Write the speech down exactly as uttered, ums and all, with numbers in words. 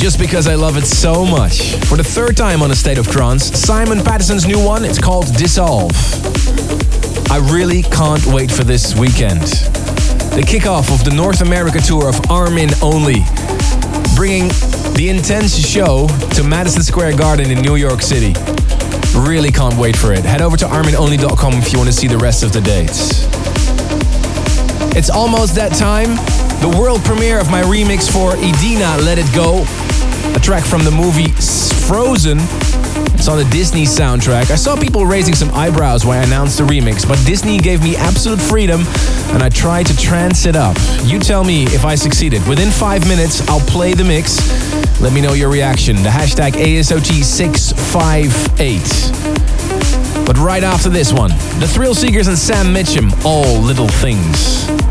just because I love it so much. For the third time on A State of Trance, Simon Patterson's new one, it's called Dissolve. I really can't wait for this weekend. The kickoff of the North America tour of Armin Only, bringing the intense show to Madison Square Garden in New York City. Really can't wait for it. Head over to armin only dot com if you want to see the rest of the dates. It's almost that time. The world premiere of my remix for Idina, Let It Go, a track from the movie Frozen. It's on the Disney soundtrack. I saw people raising some eyebrows when I announced the remix, but Disney gave me absolute freedom and I tried to trance it up. You tell me if I succeeded. Within five minutes, I'll play the mix. Let me know your reaction. The hashtag A S O T six five eight. But right after this one, the Thrill Seekers and Sam Mitchum, All Little Things.